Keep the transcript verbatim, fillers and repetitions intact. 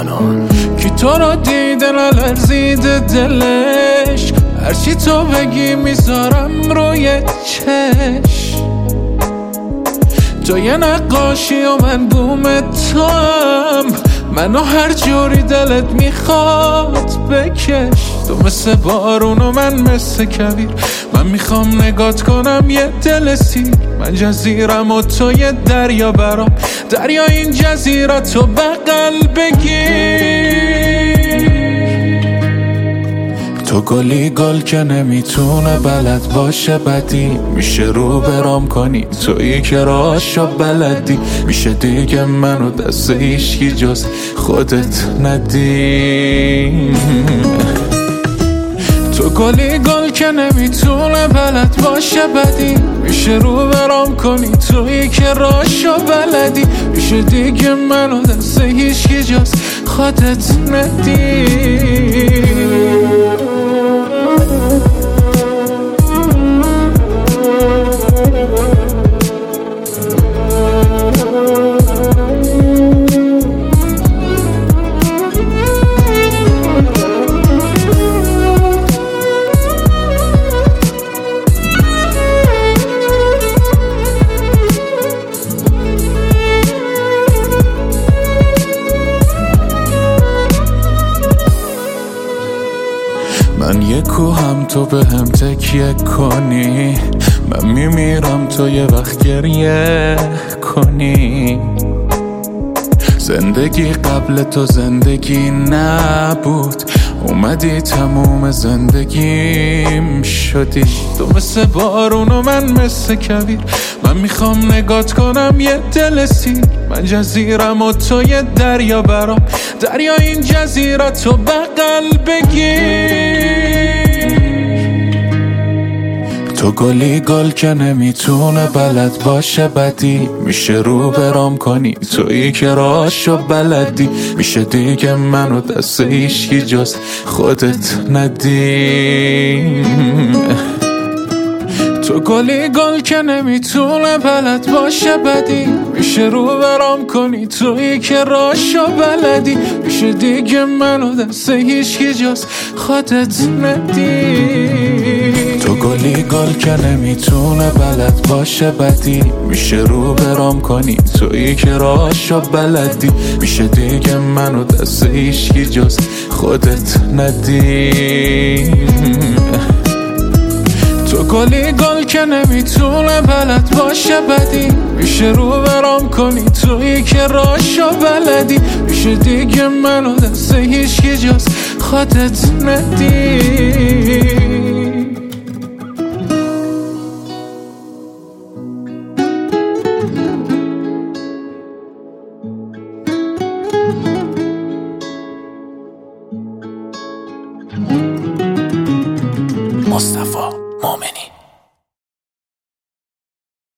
قانون. کی تو رو دیده نلرزیده دلش، هرچی تو بگی میذارم روی چش. تو یه نقاشی و من بوم تو هم، منو هر جوری دلت میخواد بکش. تو مثل بارون و من مثل کویر، من میخوام نگات کنم یه دل سیر. من جزیرم و تو یه دریا برام، دریا این جزیره تو بغل بگیر. تو گلی گل که نمیتونه بلد باشه بدی، میشه رو برام کنی تویی که راشو بلدی. میشه دیگه منو دست هیچکی جز خودت ندی. تو گلی گل که نمیتونه بلد باشه بدی، میشه رو برام کنی تویی که راشو بلدی. میشه دیگه منو دست هیچکی جز خودت ندی. من یه کوهم تو به هم تکیه کنی، من میمیرم تو یه وقت گریه کنی. زندگی قبل تو زندگی نبود، اومدی تموم زندگیم شدی. تو مثل بارون و من مثل کویر، من میخوام نگات کنم یه دل سیر. من جزیرم و تو یه دریا برام، دریا این جزیره تو بغل بگیر. تو گلی گل که نمیتونه بلد باشه بدی، میشه رو برام کنی تویی که راشو بلدی. میشه دیگه منو دست هیچکی جز خودت ندی. تو گلی گل که نمیتونه بلد باشه بدی، میشه رو برام کنی تویی که راشو بلدی. میشه دیگه منو دست هیچکی جز خودت ندی. تو گلی گل که نمیتونه بلد باشه بدی، میشه رو برام کنی تویی که راشو بلدی. میشه دیگه منو دست هیچکی جز خودت ندی. تو گلی گل که نمیتونه بلد باشه بدی، میشه رو برام کنی تویی که راشو بلدی. میشه دیگه منو دست هیچکی جز خودت ندی. مصطفی مومنی.